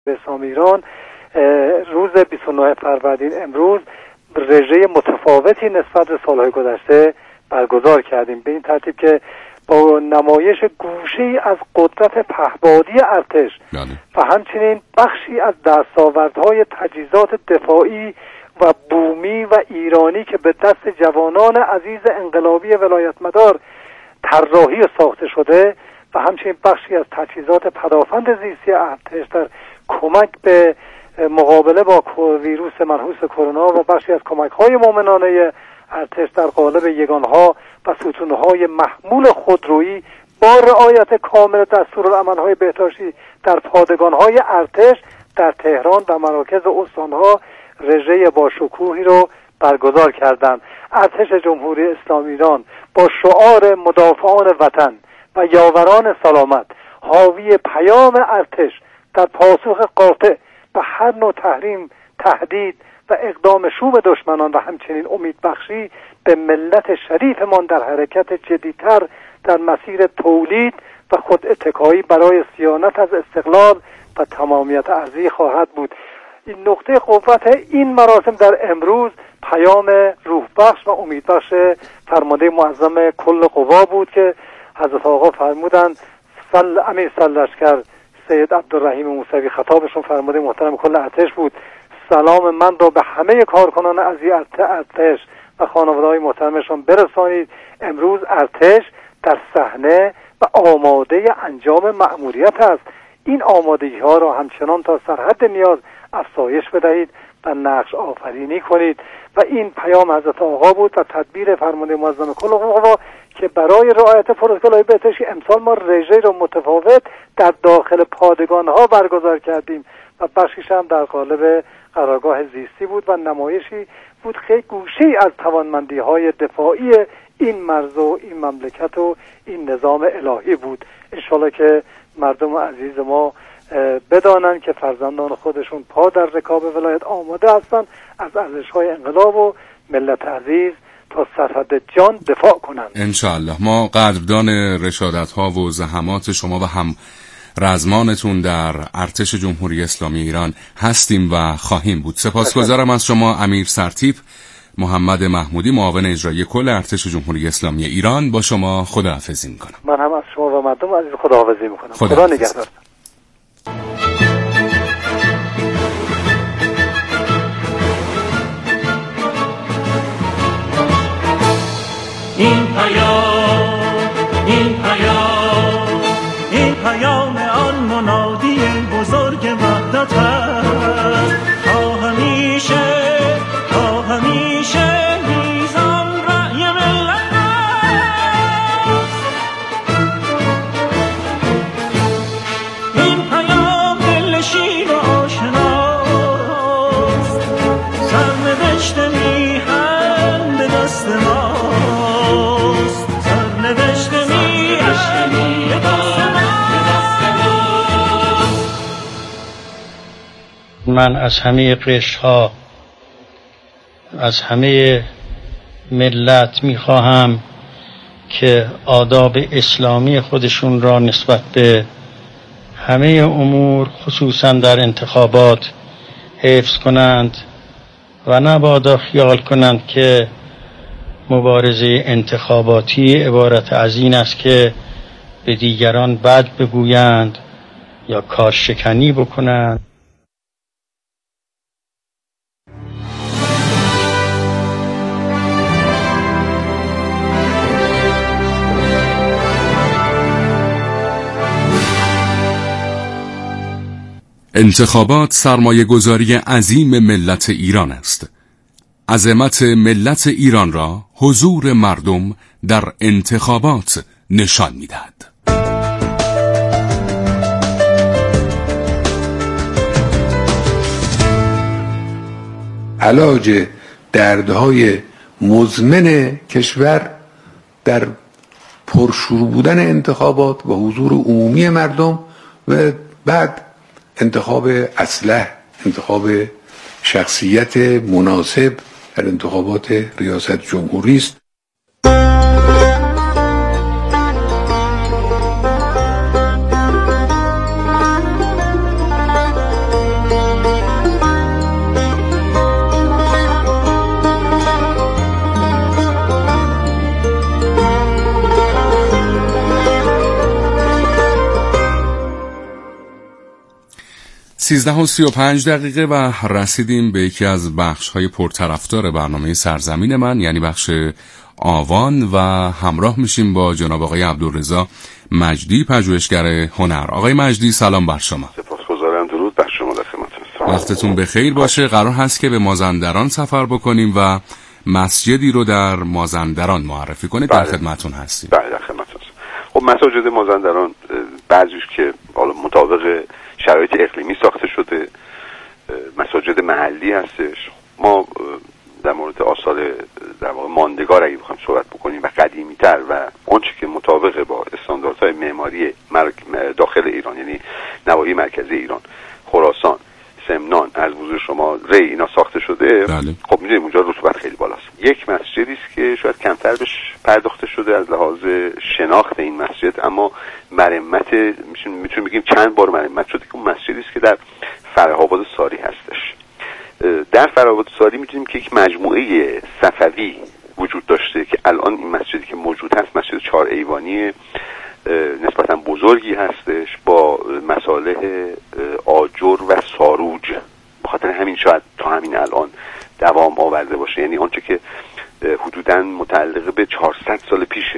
اسلامی ایران روز 29 فروردین امروز رژه متفاوتی نسبت به سالهای گذشته برگزار کردیم، به این ترتیب که با نمایش گوشه‌ای از قدرت پهپادی ارتش و همچنین بخشی از دستاوردهای تجهیزات دفاعی و بومی و ایرانی که به دست جوانان عزیز انقلابی ولایتمدار طراحی و ساخته شده و همچنین بخشی از تجهیزات پدافند زیستی ارتش در کمک به مقابله با ویروس منحوس کرونا و بخشی از کمک‌های مومنانه ارتش در قالب یگان‌ها و ستون‌های محمول خودرویی با رعایت کامل دستورالعمل‌های بهداشتی در پادگان‌های ارتش در تهران و مراکز استان‌ها رژه با شکوهی رو برگزار کردند. ارتش جمهوری اسلامی ایران با شعار مدافعان وطن و یاوران سلامت حاوی پیام ارتش در پاسخ قاطع به هر نوع تحریم، تهدید و اقدام شوم دشمنان و همچنین امیدبخشی به ملت شریفمان در حرکت جدیتر در مسیر تولید و خود اتکایی برای صیانت از استقلال و تمامیت ارضی خواهد بود. این نقطه قوت این مراسم در امروز پیام روح بخش و امیدبخش فرمانده معظم کل قوا بود که حضرت آقا فرمودند امیر سرلشکر سید عبدالرحیم موسوی خطابشون فرمانده محترم کل ارتش بود: سلام من را به همه کارکنان عزیز ارتش و خانواده‌های محترمشون برسانید. امروز ارتش در صحنه و آماده انجام مأموریت است. این آمادگی‌ها را همچنان تا سرحد نیاز افزایش بدهید و نقش آفرینی کنید. و این پیام حضرت آقا بود و تدبیر فرمانده معظم کل قوا که برای رعایت پروتکل‌های بهداشتی امسال ما رژه را متفاوت در داخل پادگان‌ها برگزار کردیم و بخشیش هم در قالب قرارگاه زیستی بود و نمایشی بود خیلی گوشه‌ای از توانمندی‌های دفاعی این مرز و این مملکت و این نظام الهی بود. انشالله که مردم عزیز ما بدانن که فرزندان خودشون پا در رکاب ولایت آماده هستن از ارزش‌های انقلاب و ملت عزیز تا سرحد جان دفاع کنند. انشاءالله ما قدردان رشادت‌ها و زحمات شما و هم رزمانتون در ارتش جمهوری اسلامی ایران هستیم و خواهیم بود. سپاسگزارم از شما امیر سرتیپ محمد محمودی، معاون اجرایی کل ارتش جمهوری اسلامی ایران. با شما خداحافظی میکنم. من هم از شما و مردم عزیز خداحافظی میکنم. خدا نگهدار. این پیام آن منادی بزرگ وحدت است تا همیشه میزان رأی ملت است. این پیام دلنشین و آشناست، سرنوشت میهن به دست ماست، سرنوشت میهن به دست ماست. من از همه قشرها، از همه ملت میخواهم که آداب اسلامی خودشون را نسبت به همه امور خصوصا در انتخابات حفظ کنند و نبادا خیال کنند که مبارزه انتخاباتی عبارت از این است که به دیگران بد بگویند یا کارشکنی بکنند. انتخابات سرمایه‌گذاری عظیم ملت ایران است. عظمت ملت ایران را حضور مردم در انتخابات نشان می‌دهد. علاج دردهای مزمن کشور در پرشور بودن انتخابات و حضور عمومی مردم و بعد انتخاب اصلح، انتخاب شخصیت مناسب در انتخابات ریاست جمهوری است. 13:35 و رسیدیم به یکی از بخش‌های پرطرفدار برنامه سرزمین من، یعنی بخش آوان، و همراه میشیم با جناب آقای عبدالرضا مجدی، پژوهشگر هنر. آقای مجدی سلام بر شما. سپاسگزارم، درود بر شما، در خدمتتونم. وقتتون بخیر باشه. قرار هست که به مازندران سفر بکنیم و مسجدی رو در مازندران معرفی کنید. در خدمتتون هستیم. بله، در خدمتتون. خب مساجد مازندران بعضیش که حالا مطابق شرایط اقلیمی ساخته شده، مساجد محلی هستش. ما در مورد آثار در واقع ماندگار اگه بخوایم صحبت بکنیم و قدیمی‌تر و آنچه که مطابق با استانداردهای معماری داخل ایران، یعنی نواحی مرکزی ایران، خراسان، سمنان، از حضور شما ری اینا ساخته شده. بله. خب می‌دونید اونجا رطوبت خیلی بالاست. یک مسجدی است که شاید کمتر بهش پرداخته شده از لحاظ شناخت این مسجد، اما مرمت میتونیم بگیم چند بار مرمت شده، که اون مسجدی است که در فره‌آباد ساری هستش. در فره‌آباد ساری می‌دونیم که یک مجموعه صفوی وجود داشته که الان این مسجدی که موجود هست مسجد 4 ایوانی نسبتاً بزرگی هستش با مصالح آجر و ساروج. بخاطر همین شاید تا همین الان دوام آورده باشه، یعنی آنچه که حدوداً متعلق به 400 سال پیشه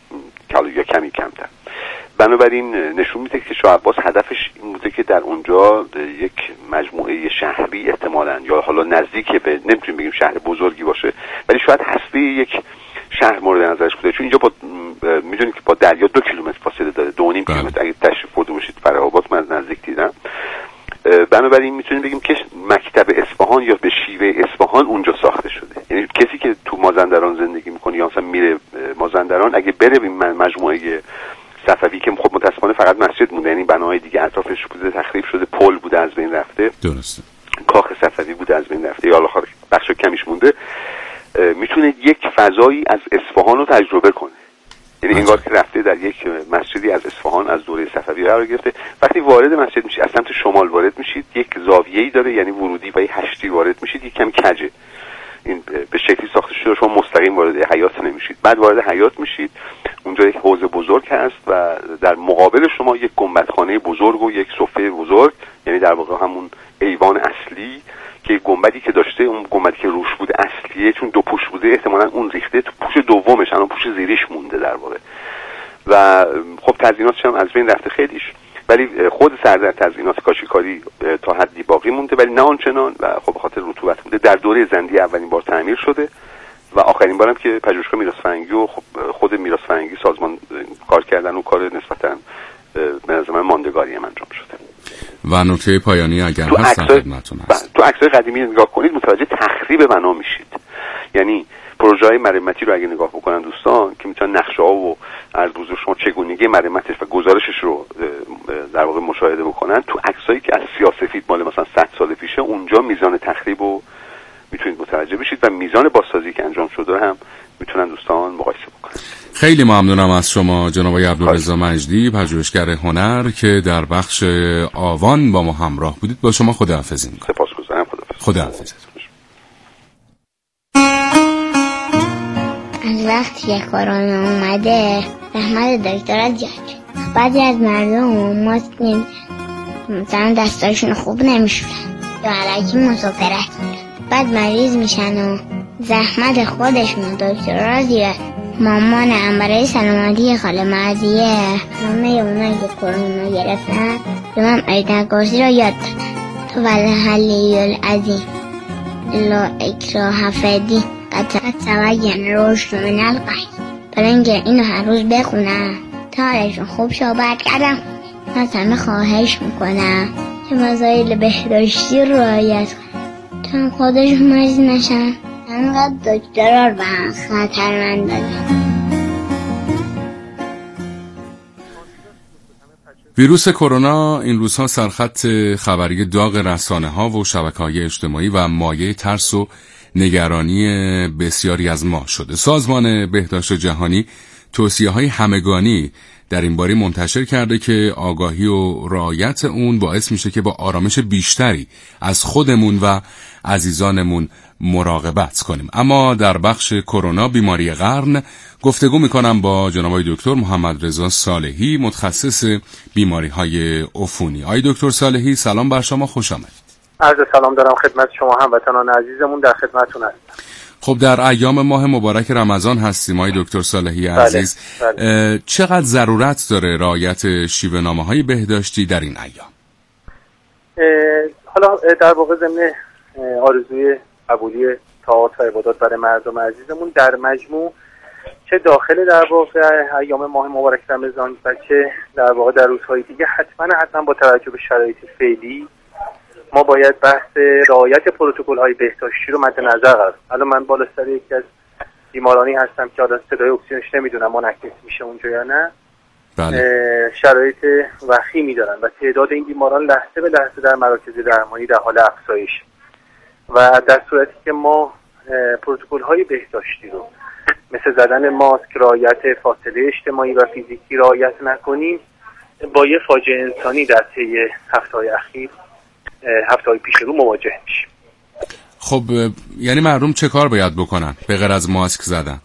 یا کمی کمتر. بنابراین نشون میده که شاه عباس هدفش این بوده که در اونجا یک مجموعه شهری احتمالاً یا حالا نزدیک به، نمیتونیم بگیم شهر بزرگی باشه، ولی شاید هسته یک شهر مورد نظرش بوده، چون اینجا میدونید که با دریا 2 کیلومتر فاصله داره، 2.5 کیلومتر. اگه تشریف برده باشید فره‌آباد، من از نزدیک دیدم. بنابراین میتونیم بگیم که مکتب اصفهان یا به شیوه اصفهان اونجا ساخته شده. یعنی کسی که تو مازندران زندگی میکنه یا مثلا میره مازندران، اگه بره به مجموعه صفوی که خب متاسفانه فقط مسجد مونده، یعنی بناهای دیگه اطرافش بوده تخریب شده، پل بوده از بین رفته، درسته، کاخ صفوی بوده از بین رفته، یا الاخر بخش کمیش مونده، میتونه یک فضایی از اصفهان رو تجربه کنه. یعنی انگار که رفته در یک مسجدی از اصفهان از دوره صفوی قرار گرفته. وقتی وارد مسجد میشید، از سمت شمال وارد میشید، یک زاویه‌ای داره، یعنی ورودی و یه هشتی وارد میشید، یک کم کجه. این به شکلی ساخته شده شما مستقیم وارد حیاط نمیشید. بعد وارد حیاط میشید، اونجا یک حوض بزرگ هست و در مقابل شما یک گنبدخانه بزرگ و یک صفه بزرگ، یعنی در واقع همون ایوان اصلی که گنبدی که داشته، اون گنبدی که روش بوده اصلیه، چون 2 پوش بوده احتمالاً اون ریخته تو پوش دومش، الان پوش زیریش مونده در واقع. و خب تزییناتش هم از بین رفته خیلیش، ولی خود سردر تزیینات کاشیکاری تا حدی باقی مونده، ولی نه آنچنان، و خب به خاطر رطوبت بوده. در دوره زندیه اولین بار تعمیر شده و آخرین بارم که پژوهشگاه میراث فرهنگی و خب خود میراث فرهنگی سازمان کار کردن و کار نسبتاً به نظر من ماندگاری انجام شده. و نکته پایانی اگر هست خدمتتون هست. تو عکس‌های قدیمی نگاه کنید متوجه تخریب بنا میشید. یعنی پروژه‌های مرمتی رو اگه نگاه بکنن دوستان که میتونن نقشه‌ها و از بزرگ شما چگونگی مرمتش و گزارشش رو در واقع مشاهده بکنن، تو عکسایی که از سیاه‌سفید مال مثلا 100 سال پیشه، اونجا میزان تخریب رو میتونید متوجه بشید و میزان بازسازی که انجام شده هم میتونن دوستان مقایسه بکنن. خیلی ممنونم از شما جناب آقای عبدالرضا مجدی، پژوهشگر هنر، که در بخش آوان با ما همراه بودید. با شما خداحافظی می‌کنم. سپاسگزارم. خداحافظ. از وقتی که کرونا اومده زحمت دکترها زیاد شد. بعضی از مردم ماسک نمیزنن، مثلا دستاشون خوب نمیشورن یا علکی مسافرت میرن، بعد مریض میشن و زحمت خودشون و دکترها زیاد. مامانم برای سلامتی خاله مرضیه همه اونایی که کرونا گرفتن به من آیت الکرسی رو یاد دادن. تو والحلی العظیم لا اکراه فی قد تبین الرشد من الغی. برای اینکه اینو هر روز بخونم تا حالشون خوب شو، بعد کردم از همه خواهش میکنم که مسائل بهداشتی رو رعایت کنم تا خودشون مریض نشن. انقدر دکترها رو به هم خطرمند دادن. ویروس کرونا این روزها سرخط خبری داغ رسانه‌ها و شبکه‌های اجتماعی و مایه ترس و نگرانی بسیاری از ما شده. سازمان بهداشت جهانی توصیه‌های همگانی در این باره منتشر کرده که آگاهی و رعایت اون باعث میشه که با آرامش بیشتری از خودمون و عزیزانمون مراقبت کنیم. اما در بخش کرونا بیماری قرن گفتگو میکنم با جناب دکتر محمد رضا صالحی، متخصص بیماری‌های عفونی. آقای دکتر صالحی سلام بر شما، خوش آمدید. عرض سلام دارم خدمت شما هموطنان عزیزمون، در خدمتتون هستم. خب در ایام ماه مبارک رمضان هستیم آقای دکتر صالحی عزیز. بله. چقدر ضرورت داره رعایت شیوه‌نامه‌های بهداشتی در این ایام؟ حالا در واقع ضمن آرزوی قبولی طاعات و عبادات برای مردم عزیزمون در مجموع، چه داخل در واقع ایام ماه مبارک رمضان و چه در واقع در روزهای دیگه، حتما با توجه به شرایط فعلی ما باید بحث رعایت پروتکل‌های بهداشتی رو مد نظر قرار بدیم. الان من بالا سر یکی از بیمارانی هستم که حالا صدای اکسیژنش نمیدونم منعکس میشه اونجا یا نه. بله. شرایط وخیمی دارن و تعداد این بیماران لحظه به لحظه در مراکز درمانی در حال افزایش و در صورتی که ما پروتکل‌های بهداشتی رو مثل زدن ماسک، رعایت فاصله اجتماعی و فیزیکی رعایت نکنیم، با یه فاجعه انسانی در طی هفته‌های اخیر، هفته‌های پیش رو مواجه میشیم. خب یعنی مردم چه کار باید بکنن به غیر از ماسک زدن؟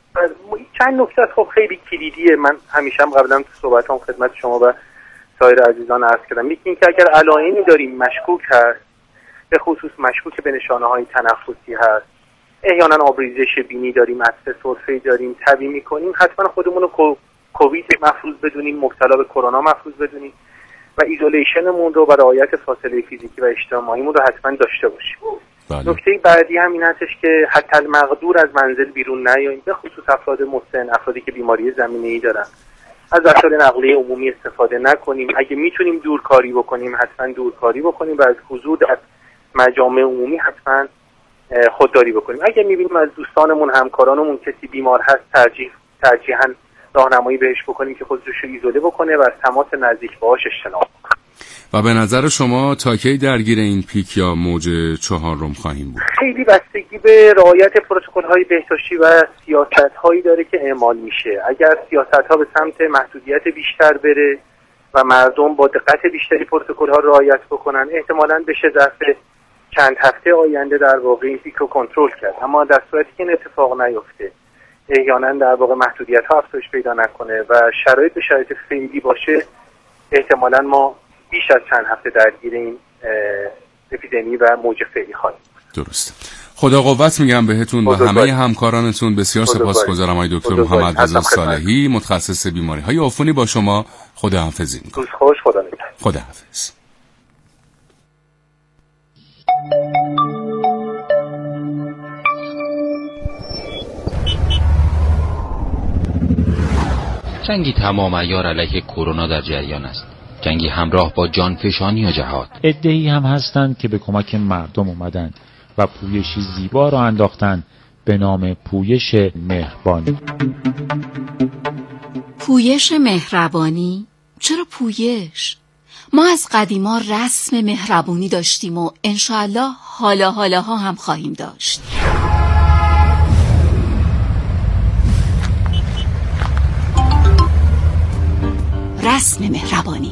چند نکته خب خیلی کلیدیه. من همیشه هم قبلا تو صحبتام خدمت شما و سایر عزیزان عرض کردم. یکی این که اگر علائمی داریم مشکوک هست، به خصوص مشکوک به نشانه‌های تنفسی هست، احیانا آبریزش بینی داریم، عطسه سرفه‌ای داریم، طبیعی می‌کنیم، حتما خودمون رو کووید مفروض بدونیم، مبتلا به کرونا مفروض بدونیم و ایزولیشنمون رو و رعایت فاصله فیزیکی و اجتماعیمون رو حتما داشته باشیم. نکته بعدی هم این هستش که حتی المقدور از منزل بیرون نیاییم، به خصوص افراد مسن، افرادی که بیماری زمینه‌ای دارن، از وسایل نقلیه عمومی استفاده نکنیم. اگه میتونیم دورکاری بکنیم حتما دورکاری بکنیم و از حضور در مجامع عمومی حتما خودداری بکنیم. اگه میبینیم از دوستانمون، همکارانمون کسی بیمار هست، ترجیحاً راهنمایی بهش بکنیم که خودش رو ایزوله بکنه و از تماس نزدیک باهاش اجتناب کنه. و به نظر شما تا کی درگیر این پیک یا موج چهارم خواهیم بود؟ خیلی بستگی به رعایت پروتکل‌های بهداشتی و سیاست‌هایی داره که اعمال میشه. اگر سیاست‌ها به سمت محدودیت بیشتر بره و مردم با دقت بیشتری پروتکل‌ها رو رعایت بکنن، احتمالاً بشه ظرف چند هفته آینده در واقع این پیک رو کنترل کرد. اما در صورتی که این اتفاق نیفته، احیانا در واقع محدودیت‌ها افزایش پیدا نکنه و شرایط به شرایط فعلی باشه، احتمالاً ما بیش از چند هفته درگیر این اپیدمی و موج فعلی خواهیم. درسته. خدا قوت میگم بهتون و همه همکارانتون. بسیار سپاسگزارم آقای دکتر محمد رضا صالحی، متخصص بیماری‌های عفونی. با شما خداحافظی می‌کنم. خوش، خدا نگهدار. خداحافظ. جنگی تمام عیار علیه کرونا در جریان است. جنگی همراه با جانفشانی و جهاد. عده‌ای هم هستند که به کمک مردم اومدند و پویشی زیبا را انداختند به نام پویش مهربانی. پویش مهربانی؟ چرا پویش؟ ما از قدیما رسم مهربونی داشتیم و انشاءالله حالاها هم خواهیم داشت. رسم مهربانی.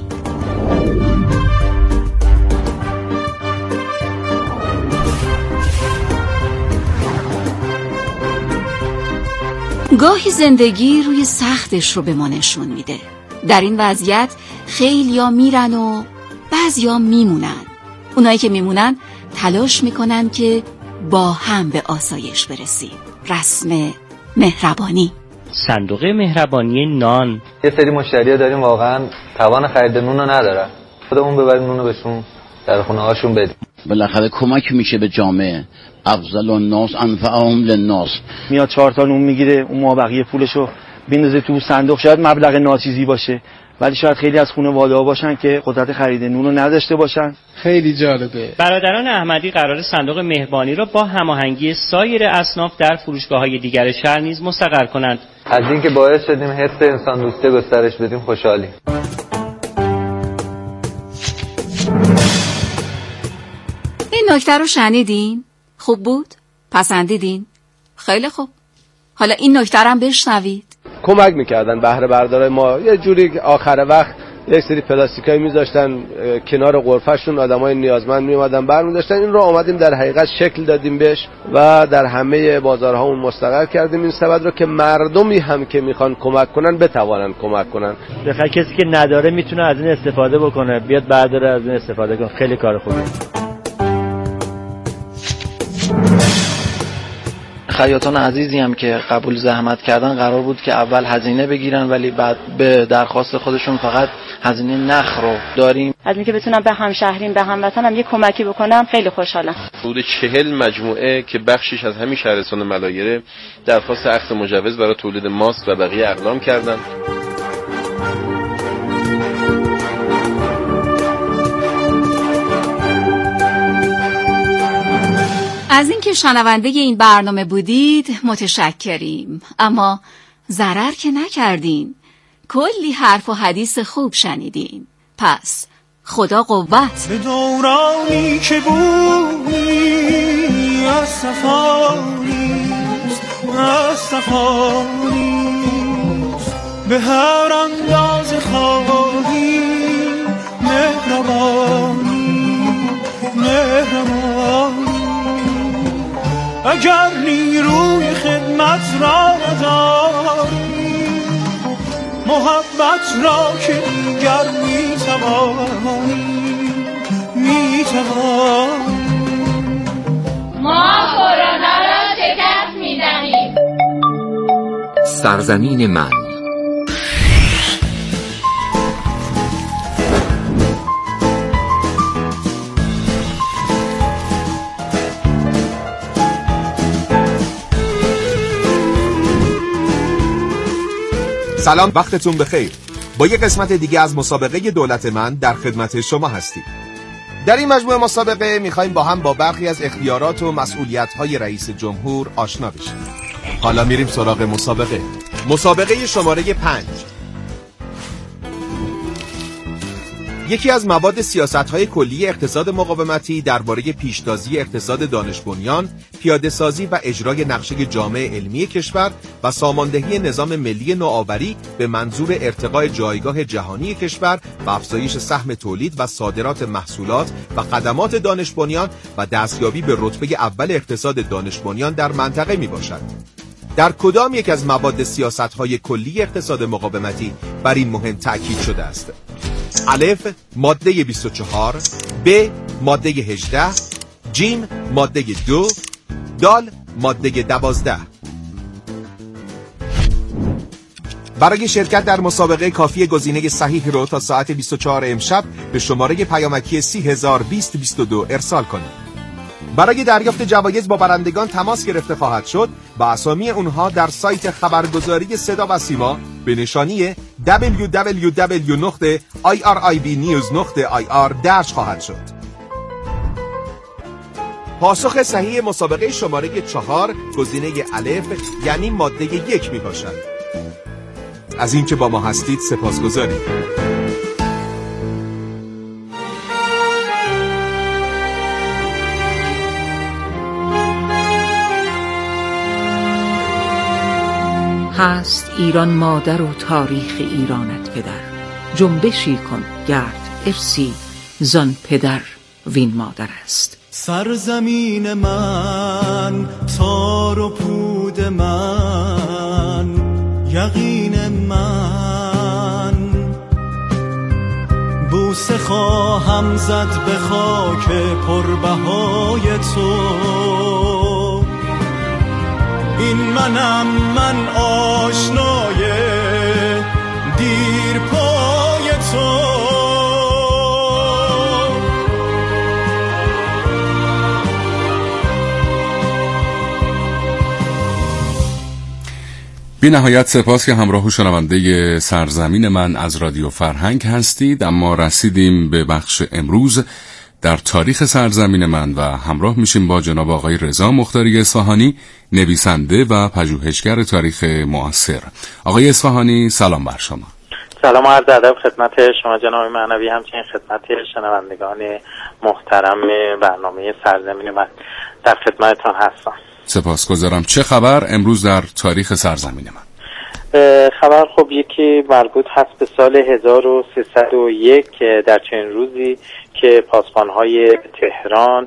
گاهی زندگی روی سختش رو به ما نشون میده. در این وضعیت خیلیا میرن و بعضیا میمونن. اونایی که میمونن تلاش میکنن که با هم به آسایش برسیم. رسم مهربانی. صندوق مهربانی نان. یه سری مشتری‌ها داریم واقعا توان خرید نون رو ندارن، خودمون ببریم نون رو بهشون در خونه هاشون بدیم. بالاخره کمک میشه به جامعه. افضل الناس انفعهم للناس. میاد 4 تا نون میگیره، اون ما بقیه پولشو بندازه تو صندوق. شاید مبلغ ناچیزی باشه ولی شاید خیلی از خانواده‌ها باشن که قدرت خرید نون رو نداشته باشن. خیلی جالبه. برادران احمدی قرار صندوق مهربانی را با هماهنگی سایر اصناف در فروشگاه‌های دیگر شهر نیز مستقر کنند. از اینکه باعث شدیم حس انسان دوستی گسترش بدیم خوشحالیم. این نکته رو شنیدین؟ خوب بود؟ پسندیدین؟ خیلی خوب. حالا این نکته رو هم بشنوید. کمک میکردن بهره بردارای ما. یه جوری آخر وقت یک سری پلاستیکایی میذاشتن کنار غرفه‌شون، آدمای نیازمند میومدن برمی‌داشتن. این رو آمدیم در حقیقت شکل دادیم بهش و در همه بازارهامون مستقر کردیم این سبد رو که مردمی هم که میخوان کمک کنن بتوانن کمک کنن. بخاطر کسی که نداره میتونه از این استفاده بکنه، بیاد برداره از این استفاده کنه. خیلی کار خوبه. خیاطان عزیزی هم که قبول زحمت کردن قرار بود که اول هزینه بگیرن، ولی بعد به درخواست خودشون فقط هزینه نخ رو داریم. از اینکه بتونم به همشهریم به هموطنم یه کمکی بکنم خیلی خوشحالم. حدود 40 مجموعه که بخشش از همین شهرستان ملایره درخواست اخذ مجوز برای تولید ماسک و بقیه اقلام کردن. از اینکه شنونده این برنامه بودید متشکریم، اما ضرر که نکردین، کلی حرف و حدیث خوب شنیدین. پس خدا قوت. به دورانی که بویی از صفانیست، از صفانیست، به هر انداز خواهی مهربانی، مهربانی. اگر نیروی خدمت را نداری، محبت را که دیگر میتوانی، میتوانی. ما کرونا را شکست میدهیم. سرزمین من. سلام، وقتتون بخیر. با یک قسمت دیگه از مسابقه دولت من در خدمت شما هستیم. در این مجموعه مسابقه میخوایم با هم با برخی از اختیارات و مسئولیت‌های رئیس جمهور آشنا بشیم. حالا میریم سراغ مسابقه. مسابقه شماره 5. یکی از مواد سیاست‌های کلی اقتصاد مقاومتی درباره پیشتازی اقتصاد دانش بنیان، پیاده‌سازی و اجرای نقشه جامع علمی کشور و ساماندهی نظام ملی نوآوری به منظور ارتقاء جایگاه جهانی کشور و افزایش سهم تولید و صادرات محصولات و خدمات دانش بنیان و دستیابی به رتبه اول اقتصاد دانش بنیان در منطقه میباشد. در کدام یک از مواد سیاست‌های کلی اقتصاد مقاومتی بر این مهم تأکید شده است؟ الف ماده 24، ب ماده 18، جیم ماده 2، دال ماده 12. برای شرکت در مسابقه کافی گزینه صحیح رو تا ساعت 24 امشب به شماره پیامکی 302022 ارسال کنید. برای دریافت جوایز با برندگان تماس گرفته خواهد شد و اسامی اونها در سایت خبرگزاری صدا و سیما به نشانی www.iribnews.ir درج خواهد شد. پاسخ صحیح مسابقه شماره 4 گزینه الف یعنی ماده 1 می باشد. از اینکه با ما هستید سپاسگزاریم. هست ایران مادر و تاریخ ایرانت پدر، جنبشی کن گرد ارسی زان پدر وین مادر است. سرزمین من، تار و پود من، یقین من، بوسه خواهم زد به خاک پربهای تو. این منم، من آشنای دیر پای تو. بی نهایت سپاس که همراه و شنونده سرزمین من از رادیو فرهنگ هستید. اما رسیدیم به بخش امروز در تاریخ سرزمین من و همراه میشیم با جناب آقای رضا مختاری اصفهانی، نویسنده و پژوهشگر تاریخ معاصر. آقای اصفهانی سلام بر شما. سلام و عرض ادب خدمت شما جناب معنوی، همچنین خدمت شنوندگان محترم برنامه سرزمین من در خدمتتان هستم. سپاسگزارم. چه خبر امروز در تاریخ سرزمین من؟ خبر خب یکی مربوط هست به سال 1301 در چنین روزی که پاسبان‌های تهران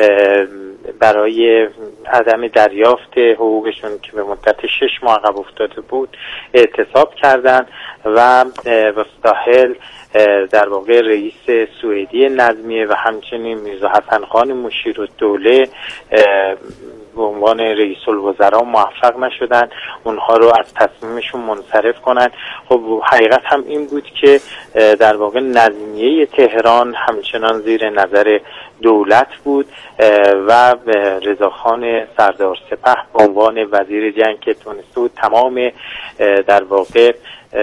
برای عدم دریافت حقوقشون که به مدت 6 ماه عقب افتاده بود اعتصاب کردند و مستاهل در واقع رئیس سوئدی نظمیه و همچنین میرزا حسن خان مشیرالدوله به عنوان رئیس الوزراء موفق نشدن اونها رو از تصمیمشون منصرف کنن. خب حقیقت هم این بود که در واقع نظمیه تهران همچنان زیر نظر دولت بود و رضاخان سردار سپه به عنوان وزیر جنگ که تونسته بود تمام در واقع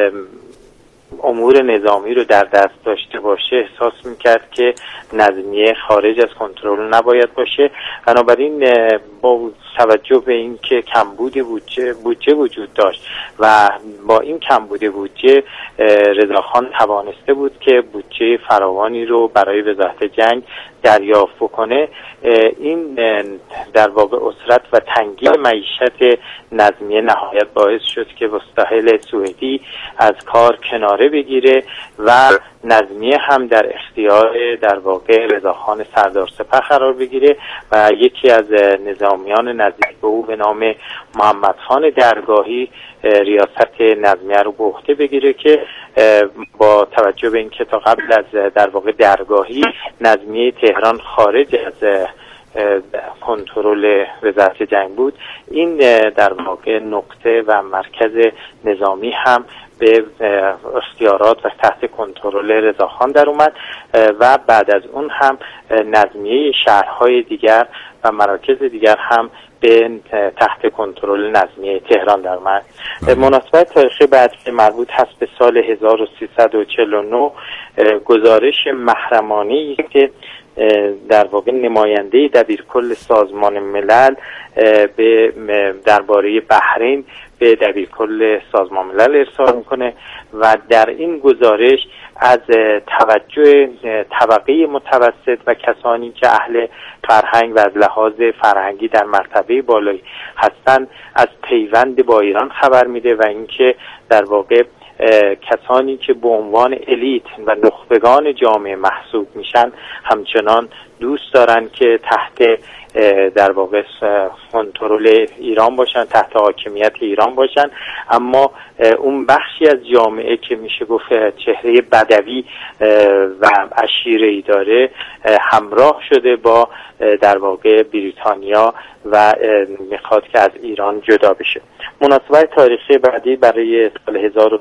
امور نظامی رو در دست داشته باشه احساس میکرد که نظمیه خارج از کنترل نباید باشه. بنابراین با توجه به این که کمبود بودجه وجود داشت و با این کمبود بودجه رضاخان توانسته بود که بودجه فراوانی رو برای وزارت جنگ دریافت بکنه. این در واقع اسرت و تنگی معیشت نظمیه نهایت باعث شد که مستاهل سوئدی از کار کناره بگیره و نظمیه هم در اختیار در واقع رضاخان سردار سپه قرار بگیره و یکی از نظامیان نزدیک به او به نام محمدخان درگاهی ریاست نظمیه رو به عهده بگیره که با توجه به اینکه تا قبل از در واقع درگاهی نظمیه تهران خارج از کنترل وزارت جنگ بود، این در واقع نقطه و مرکز نظامی هم به اختیارات و تحت کنترل رضاخان در اومد و بعد از اون هم نظمیه شهرهای دیگر و مراکز دیگر هم به تحت کنترل نظمیه تهران در اومد. مناسبت تاریخی بعد که مربوط هست به سال 1349 گزارش محرمانی که در واقع نماینده دبیرکل سازمان ملل به درباره بحرین به دبیرکل سازمان ملل ارسال میکنه و در این گزارش از توجه طبقه متوسط و کسانی که اهل فرهنگ و از لحاظ فرهنگی در مرتبه بالایی هستند از پیوند با ایران خبر میده و اینکه در واقع کسانی که به عنوان الیت و نخبگان جامعه محسوب میشن همچنان دوست دارن که تحت در واقع کنترل ایران باشن، تحت حاکمیت ایران باشن، اما اون بخشی از جامعه که میشه گفت چهره بدوی و عشیره‌ای داره همراه شده با در واقع بریتانیا و میخواد که از ایران جدا بشه. مناسبت تاریخی بعدی برای سال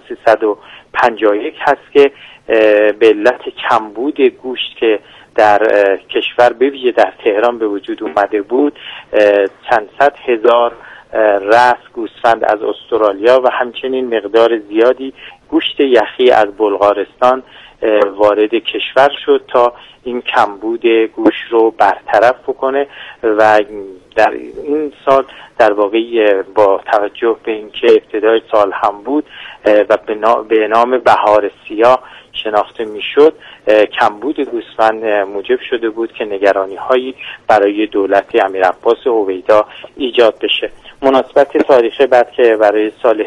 1351 هست که به علت کمبود گوشت که در کشور به ویژه در تهران به وجود اومده بود چند صد هزار رأس گوسفند از استرالیا و همچنین مقدار زیادی گوشت یخی از بلغارستان وارد کشور شد تا این کمبود گوشت رو برطرف بکنه و در این سال در واقع با توجه به اینکه ابتدای سال هم بود و به نام بهار سیاه شناخته میشد کمبود گوسفند موجب شده بود که نگرانی هایی برای دولت امیرعباس هویدا ایجاد بشه. مناسبت تاریخی بعد که برای سال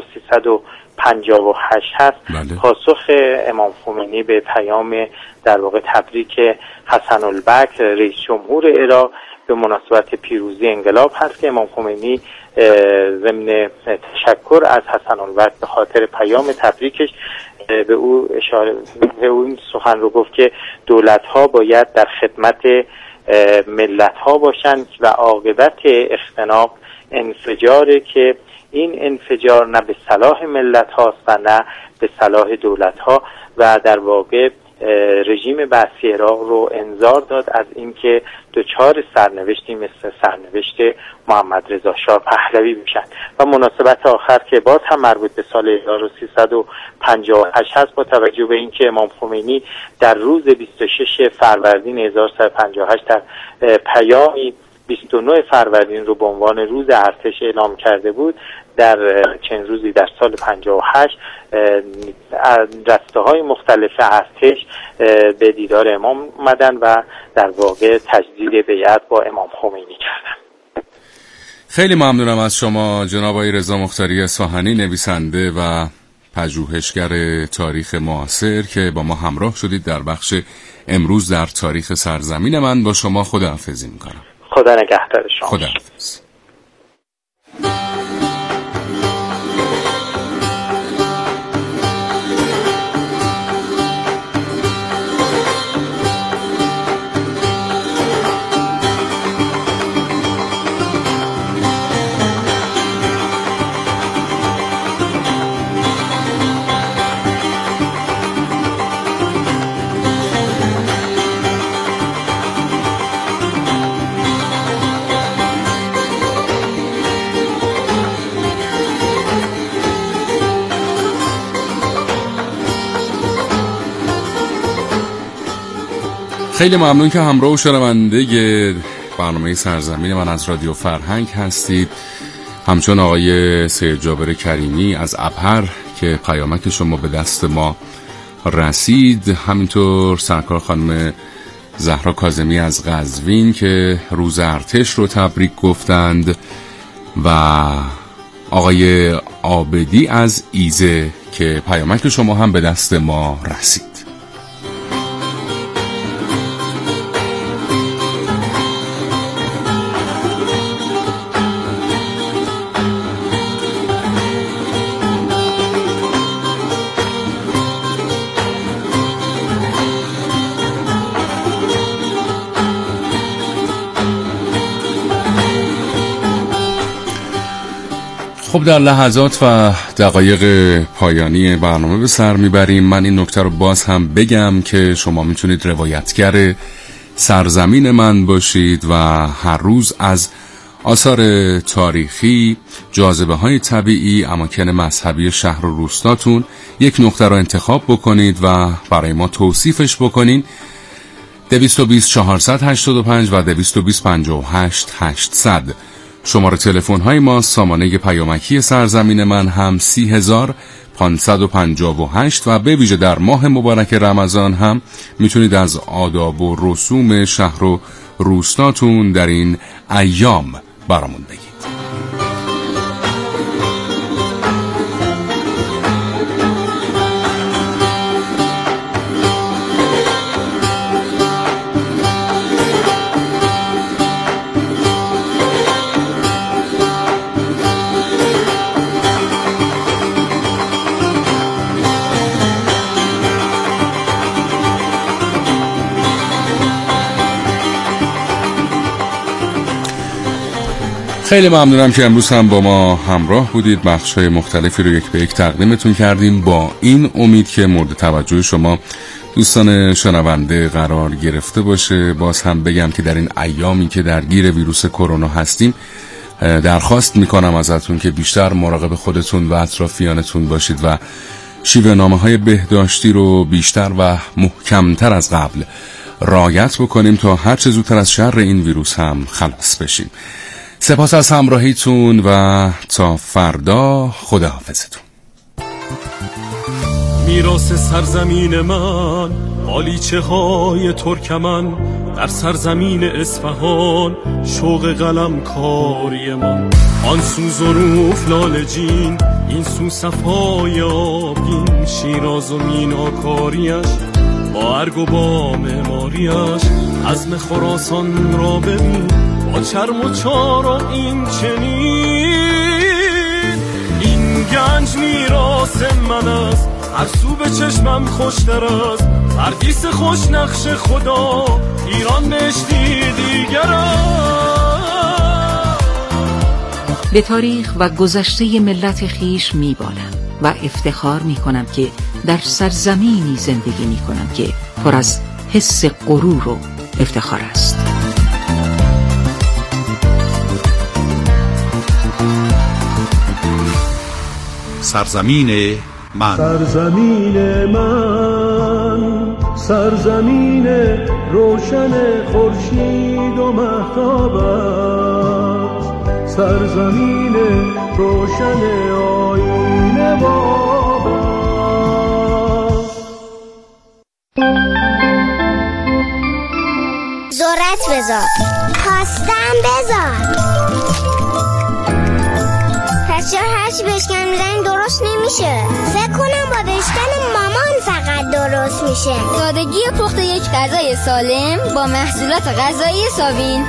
1358 هست پاسخ امام خمینی به پیام در واقع تبریک حسن البکر رئیس جمهور عراق به مناسبت پیروزی انقلاب هست که امام خمینی ضمن تشکر از حسن البکر به خاطر پیام تبریکش به او اشاره به اون سخن رو گفت که دولت‌ها باید در خدمت ملت‌ها باشند و عاقبت اختناق انفجاره که این انفجار نه به صلاح ملت هاست و نه به صلاح دولت ها و در واقع رژیم بعثی عراق رو انذار داد از اینکه دچار سرنوشتی مثل سرنوشت محمد رضا شاه پهلوی بشن. و مناسبت آخر که باز هم مربوط به سال 1358 هست با توجه به اینکه امام خمینی در روز 26 فروردین 1358 در پیامی 29 فروردین رو به عنوان روز ارتش اعلام کرده بود، در چند روزی در سال 58 رسته‌های مختلف ارتش به دیدار امام اومدن و در واقع تجدید بیعت با امام خمینی کردن. خیلی ممنونم از شما جناب آقای رضا مختاری اصفهانی، نویسنده و پژوهشگر تاریخ معاصر که با ما همراه شدید در بخش امروز در تاریخ سرزمین من. با شما خداحافظی میکنم. خدا نگهدار شما. خداحافظ. خیلی ممنون که همراه و شنونده برنامه سرزمین من از رادیو فرهنگ هستید. همچون آقای سید جابر کریمی از ابهر که پیامک شما به دست ما رسید، همینطور سرکار خانم زهرا کاظمی از قزوین که روز ارتش رو تبریک گفتند و آقای عابدی از ایزه که پیامک شما هم به دست ما رسید. خب در لحظات و دقایق پایانی برنامه به سر میبریم. من این نکته رو باز هم بگم که شما میتونید روایتگر سرزمین من باشید و هر روز از آثار تاریخی، جاذبه های طبیعی، اماکن مذهبی شهر و روستاتون یک نکته رو انتخاب بکنید و برای ما توصیفش بکنین. 220 485 و 220 58 800 شماره تلفن های ما. سامانه پیامکی سرزمین من هم 30558 و به ویژه در ماه مبارک رمضان هم میتونید از آداب و رسوم شهر و روستاتون در این ایام برامون بگید. خیلی ممنونم که امروز هم با ما همراه بودید. بخش‌های مختلفی رو یک به یک تقدیمتون کردیم با این امید که مورد توجه شما دوستان شنونده قرار گرفته باشه. باز هم بگم که در این ایامی که درگیر ویروس کرونا هستیم درخواست میکنم ازتون که بیشتر مراقب خودتون و اطرافیانتون باشید و شیوه نامه‌های بهداشتی رو بیشتر و محکمتر از قبل رعایت بکنیم تا هر چه زودتر از شر این ویروس هم خلاص بشیم. سپاس از همراهیتون و تا فردا خداحافظتون. میراث سرزمین من، قالیچه های ترکمن، در سرزمین اصفهان شوق قلم کاری من. آن سو ظروف لالجین، این سو صفای آبین، شیراز و میناکاریش با ارگ و با معماریش. عزم خراسان را ببین با چرم و چارم این چنین. این گنج میراث من است، هر سو به چشمم خوشتر است. پردیس خوش نقش خدا، ایران بهشتی دیگر است. به تاریخ و گذشته ملت خیش میبالم و افتخار میکنم که در سرزمینی زندگی میکنم که پر از حس غرور و افتخار است. سرزمین من، سرزمین من، سرزمین روشن خورشید و مهتاب است. سرزمین روشن آیین باب است. ذرت بذار، خواستم بذار. بچه‌ها هرچی بشکن میزنیم درست نمیشه. فکر کنم با بشکن مامان فقط درست میشه. سادگی پخت یک غذای سالم با محصولات غذایی سابین.